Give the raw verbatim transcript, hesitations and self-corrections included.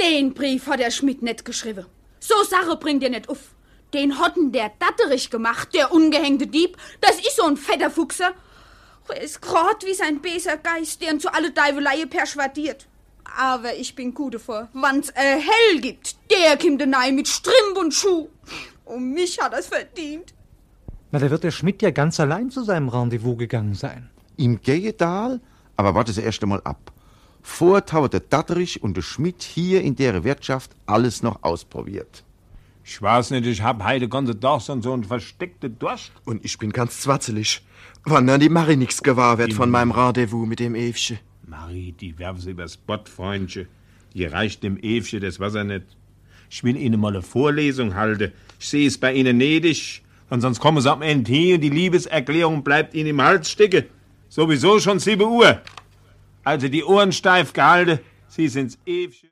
Den Brief hat der Schmidt nicht geschrieben. So Sache bringt ihr nicht auf. Den hatten der Datterich gemacht, der ungehängte Dieb. Das ist so ein fetter Fuchser. Er ist grad wie sein böser Geist, der ihn zu alle Teufeleien perschwadiert. Aber ich bin gut vor. Wann's äh, hell gibt, der kommt nei mit Strimp und Schuh. Und mich hat er's verdient. Na, da wird der Schmidt ja ganz allein zu seinem Rendezvous gegangen sein. Im Gegenteil, aber warte das erst einmal ab. Vorher der Datterich und der Schmidt hier in der Wirtschaft alles noch ausprobiert. Ich weiß nicht, ich hab heute ganze Tag so einen versteckten Durst. Und ich bin ganz zwatzelig. Wann dann die Marie nix gewahr wird von meinem Rendezvous mit dem Evchen. Marie, die werfen sie übers Bott, Freundchen. Die reicht dem Evchen das Wasser nicht. Ich will Ihnen mal eine Vorlesung halten. Ich sehe es bei Ihnen nötig. Und sonst kommen Sie am Ende hier und die Liebeserklärung bleibt Ihnen im Hals stecken. Sowieso schon sieben Uhr. Also die Ohren steif gehalten. Sie sind's Evchen.